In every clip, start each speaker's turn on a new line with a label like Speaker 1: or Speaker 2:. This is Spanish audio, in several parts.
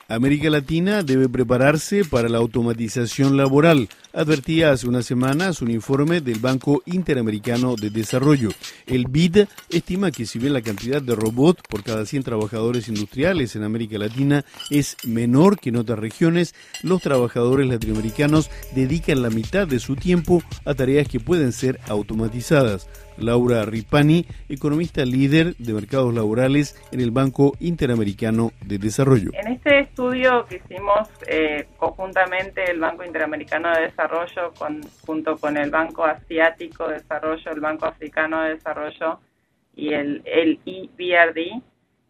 Speaker 1: América Latina debe prepararse para la automatización laboral, advertía hace unas semanas un informe del Banco Interamericano de Desarrollo. El BID estima que si bien la cantidad de robots por cada 100 trabajadores industriales en América Latina es menor que en otras regiones, los trabajadores latinoamericanos dedican la mitad de su tiempo a tareas que pueden ser automatizadas. Laura Ripani, economista líder de mercados laborales en el Banco Interamericano de Desarrollo.
Speaker 2: En este estudio que hicimos conjuntamente el Banco Interamericano de Desarrollo junto con el Banco Asiático de Desarrollo, el Banco Africano de Desarrollo y el EBRD,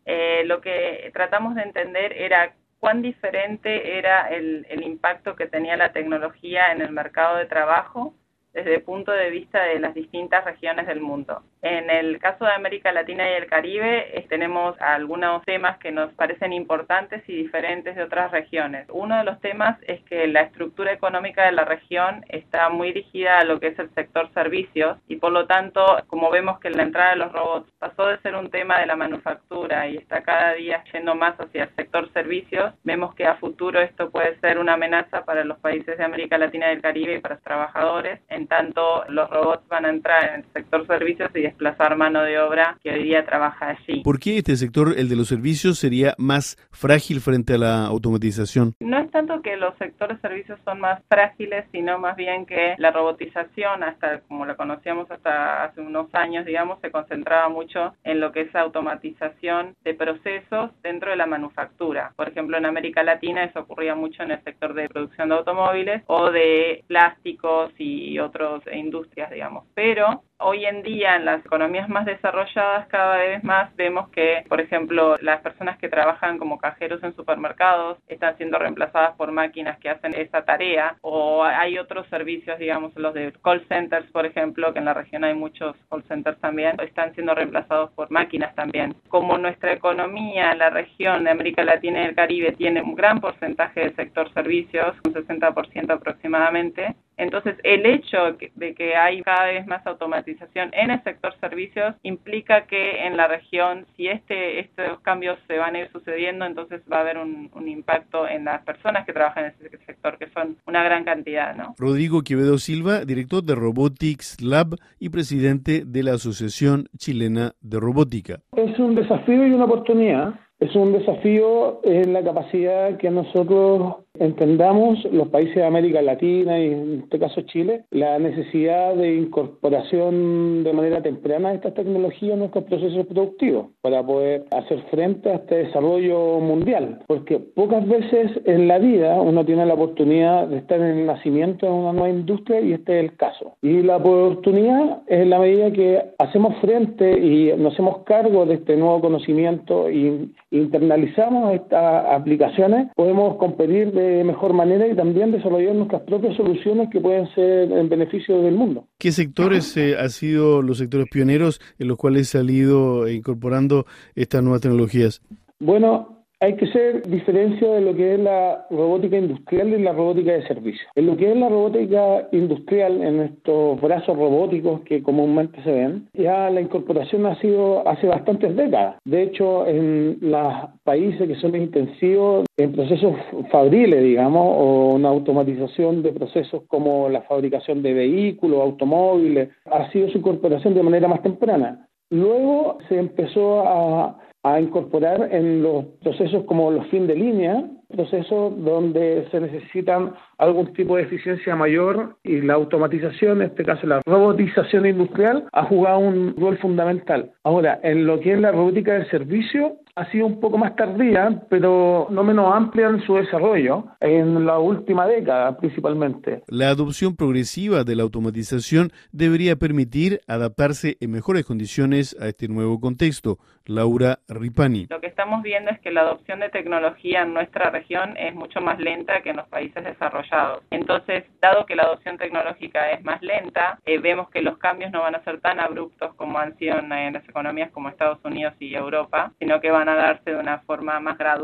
Speaker 2: lo que tratamos de entender era cuán diferente era el impacto que tenía la tecnología en el mercado de trabajo desde el punto de vista de las distintas regiones del mundo. En el caso de América Latina y el Caribe, tenemos algunos temas que nos parecen importantes y diferentes de otras regiones. Uno de los temas es que la estructura económica de la región está muy dirigida a lo que es el sector servicios y por lo tanto, como vemos que la entrada de los robots pasó de ser un tema de la manufactura y está cada día yendo más hacia el sector servicios, vemos que a futuro esto puede ser una amenaza para los países de América Latina y el Caribe y para los trabajadores. En tanto, los robots van a entrar en el sector servicios y desplazar mano de obra que hoy día trabaja allí.
Speaker 1: ¿Por qué este sector, el de los servicios, sería más frágil frente a la automatización?
Speaker 2: No es tanto que los sectores servicios son más frágiles, sino más bien que la robotización, hasta como la conocíamos hasta hace unos años, digamos, se concentraba mucho en lo que es automatización de procesos dentro de la manufactura. Por ejemplo, en América Latina eso ocurría mucho en el sector de producción de automóviles o de plásticos y otras industrias, digamos. Pero hoy en día en las economías más desarrolladas cada vez más vemos que, por ejemplo, las personas que trabajan como cajeros en supermercados están siendo reemplazadas por máquinas que hacen esa tarea, o hay otros servicios, digamos, los de call centers, por ejemplo, que en la región hay muchos call centers también, están siendo reemplazados por máquinas también. Como nuestra economía en la región de América Latina y el Caribe tiene un gran porcentaje del sector servicios, un 60% aproximadamente, entonces el hecho de que hay cada vez más automatización en el sector servicios implica que en la región, si estos cambios se van a ir sucediendo, entonces va a haber un impacto en las personas que trabajan en ese sector, que son una gran cantidad, ¿no?
Speaker 1: Rodrigo Quevedo Silva, director de Robotics Lab y presidente de la Asociación Chilena de Robótica.
Speaker 3: Es un desafío y una oportunidad. Es un desafío en la capacidad que nosotros entendamos, los países de América Latina y en este caso Chile, la necesidad de incorporación de manera temprana de estas tecnologías en nuestros procesos productivos para poder hacer frente a este desarrollo mundial. Porque pocas veces en la vida uno tiene la oportunidad de estar en el nacimiento de una nueva industria y este es el caso. Y la oportunidad es en la medida que hacemos frente y nos hacemos cargo de este nuevo conocimiento y internalizamos estas aplicaciones, podemos competir de mejor manera y también desarrollar nuestras propias soluciones que pueden ser en beneficio del mundo.
Speaker 1: ¿Qué sectores han sido los sectores pioneros en los cuales se han ido incorporando estas nuevas tecnologías?
Speaker 3: Bueno, hay que hacer diferencia de lo que es la robótica industrial y la robótica de servicio. En lo que es la robótica industrial, en estos brazos robóticos que comúnmente se ven, ya la incorporación ha sido hace bastantes décadas. De hecho, en los países que son intensivos en procesos fabriles, digamos, o una automatización de procesos como la fabricación de vehículos, automóviles, ha sido su incorporación de manera más temprana. Luego se empezó a incorporar en los procesos como los fin de línea, procesos donde se necesitan algún tipo de eficiencia mayor y la automatización, en este caso la robotización industrial, ha jugado un rol fundamental. Ahora, en lo que es la robótica del servicio, ha sido un poco más tardía, pero no menos amplia en su desarrollo, en la última década principalmente.
Speaker 1: La adopción progresiva de la automatización debería permitir adaptarse en mejores condiciones a este nuevo contexto. Laura Ripani.
Speaker 2: Lo que estamos viendo es que la adopción de tecnología en nuestra región es mucho más lenta que en los países desarrollados. Entonces, dado que la adopción tecnológica es más lenta, vemos que los cambios no van a ser tan abruptos como han sido en las economías como Estados Unidos y Europa, sino que van a darse de una forma más gradual.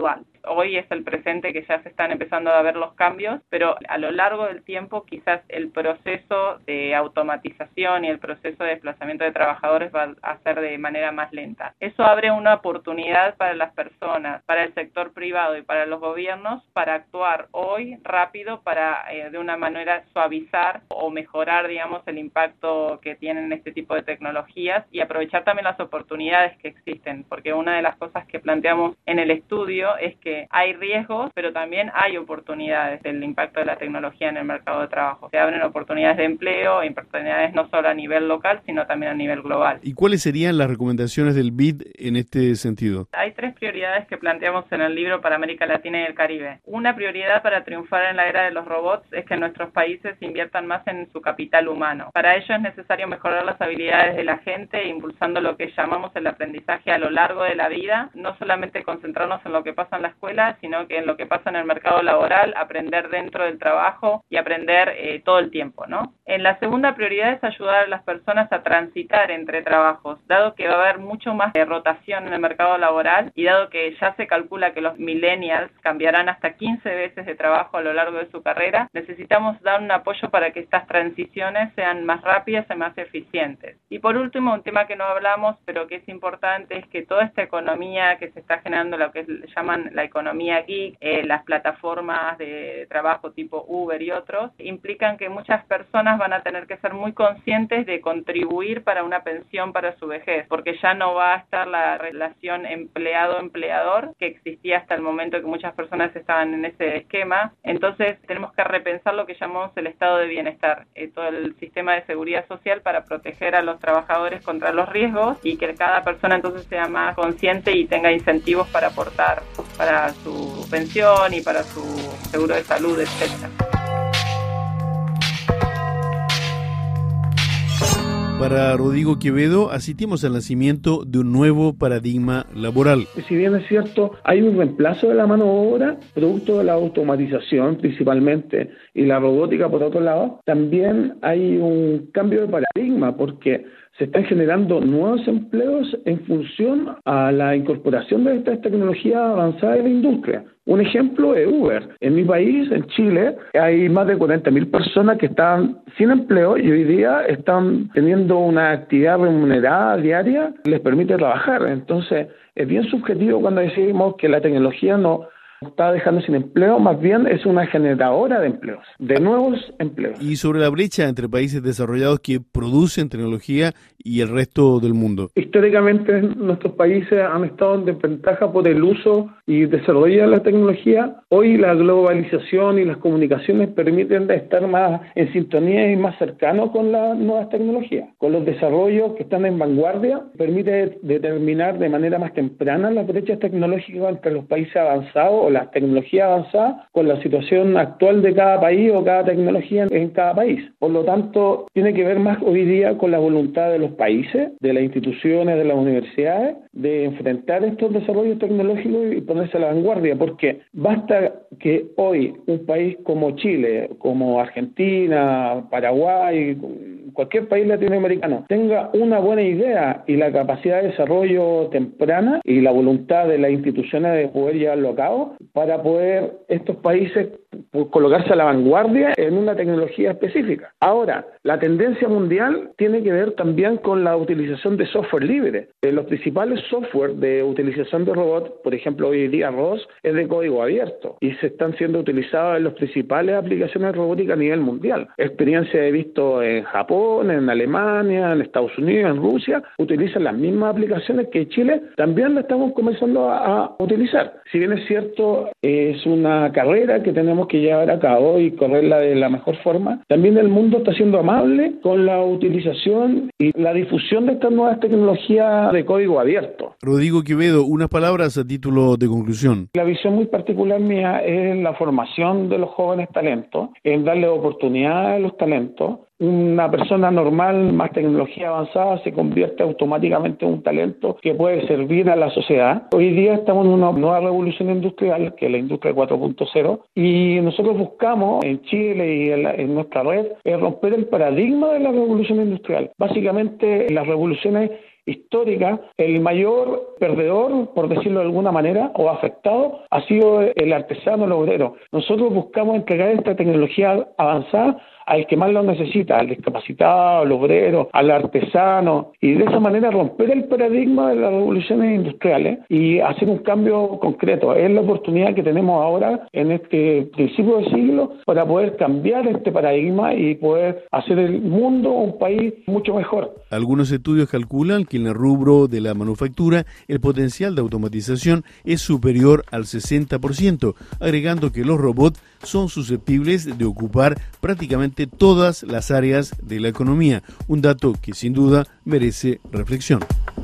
Speaker 2: hoy es el presente que ya se están empezando a ver los cambios, pero a lo largo del tiempo quizás el proceso de automatización y el proceso de desplazamiento de trabajadores va a ser de manera más lenta. Eso abre una oportunidad para las personas, para el sector privado y para los gobiernos para actuar hoy rápido para de una manera suavizar o mejorar, digamos, el impacto que tienen este tipo de tecnologías y aprovechar también las oportunidades que existen, porque una de las cosas que planteamos en el estudio es que hay riesgos, pero también hay oportunidades del impacto de la tecnología en el mercado de trabajo. Se abren oportunidades de empleo, oportunidades no solo a nivel local, sino también a nivel global.
Speaker 1: ¿Y cuáles serían las recomendaciones del BID en este sentido?
Speaker 2: Hay 3 prioridades que planteamos en el libro para América Latina y el Caribe. Una prioridad para triunfar en la era de los robots es que nuestros países inviertan más en su capital humano. Para ello es necesario mejorar las habilidades de la gente, impulsando lo que llamamos el aprendizaje a lo largo de la vida, no solamente concentrarnos en lo que pasa en la escuela, sino que en lo que pasa en el mercado laboral, aprender dentro del trabajo y aprender todo el tiempo, ¿no? En la segunda prioridad es ayudar a las personas a transitar entre trabajos, dado que va a haber mucho más rotación en el mercado laboral y dado que ya se calcula que los millennials cambiarán hasta 15 veces de trabajo a lo largo de su carrera, necesitamos dar un apoyo para que estas transiciones sean más rápidas y más eficientes. Y por último, un tema que no hablamos, pero que es importante, es que toda esta economía que se está generando, lo que llaman la economía geek, las plataformas de trabajo tipo Uber y otros, implican que muchas personas van a tener que ser muy conscientes de contribuir para una pensión para su vejez, porque ya no va a estar la relación empleado-empleador que existía hasta el momento que muchas personas estaban en ese esquema. Entonces tenemos que repensar lo que llamamos el estado de bienestar, todo el sistema de seguridad social para proteger a los trabajadores contra los riesgos y que cada persona entonces sea más consciente y tenga incentivos para aportar para su pensión y para su seguro de salud, etcétera.
Speaker 1: Para Rodrigo Quevedo, asistimos al nacimiento de un nuevo paradigma laboral.
Speaker 3: Si bien es cierto, hay un reemplazo de la mano de obra, producto de la automatización principalmente y la robótica por otro lado, también hay un cambio de paradigma porque se están generando nuevos empleos en función a la incorporación de estas tecnologías avanzadas en la industria. Un ejemplo es Uber. En mi país, en Chile, hay más de 40.000 personas que están sin empleo y hoy día están teniendo una actividad remunerada diaria que les permite trabajar. Entonces, es bien subjetivo cuando decimos que la tecnología no está dejando sin empleo, más bien es una generadora de empleos, de nuevos empleos.
Speaker 1: Y sobre la brecha entre países desarrollados que producen tecnología y el resto del mundo.
Speaker 3: Históricamente nuestros países han estado en desventaja por el uso y desarrollo de la tecnología. Hoy la globalización y las comunicaciones permiten estar más en sintonía y más cercanos con las nuevas tecnologías. Con los desarrollos que están en vanguardia, permite determinar de manera más temprana las brechas tecnológicas entre los países avanzados o las tecnologías avanzadas con la situación actual de cada país o cada tecnología en cada país. Por lo tanto, tiene que ver más hoy día con la voluntad de los países, de las instituciones, de las universidades, de enfrentar estos desarrollos tecnológicos y ponerse a la vanguardia, porque basta que hoy un país como Chile, como Argentina, Paraguay, cualquier país latinoamericano tenga una buena idea y la capacidad de desarrollo temprana y la voluntad de las instituciones de poder llevarlo a cabo para poder estos países colocarse a la vanguardia en una tecnología específica. Ahora, la tendencia mundial tiene que ver también con la utilización de software libre. Los principales software de utilización de robots, por ejemplo, hoy día ROS, es de código abierto y se están siendo utilizados en las principales aplicaciones de robótica a nivel mundial. Experiencia he visto en Japón, en Alemania, en Estados Unidos, en Rusia, utilizan las mismas aplicaciones que en Chile también la estamos comenzando a utilizar. Si bien es cierto, es una carrera que tenemos que llevar a cabo y correrla de la mejor forma, también el mundo está siendo amable con la utilización y la difusión de estas nuevas tecnologías de código abierto.
Speaker 1: Rodrigo Quevedo, unas palabras a título de conclusión.
Speaker 3: La visión muy particular mía es la formación de los jóvenes talentos, en darle oportunidades a los talentos. Una persona normal, más tecnología avanzada, se convierte automáticamente en un talento que puede servir a la sociedad. Hoy día estamos en una nueva revolución industrial, que es la industria 4.0, y nosotros buscamos en Chile y en nuestra red romper el paradigma de la revolución industrial. Básicamente, las revoluciones histórica, el mayor perdedor, por decirlo de alguna manera, o afectado, ha sido el artesano, el obrero. Nosotros buscamos entregar esta tecnología avanzada al que más lo necesita, al discapacitado, al obrero, al artesano, y de esa manera romper el paradigma de las revoluciones industriales y hacer un cambio concreto. Es la oportunidad que tenemos ahora en este principio de siglo para poder cambiar este paradigma y poder hacer el mundo un país mucho mejor.
Speaker 1: Algunos estudios calculan que en el rubro de la manufactura el potencial de automatización es superior al 60%, agregando que los robots son susceptibles de ocupar prácticamente todas las áreas de la economía, un dato que sin duda merece reflexión.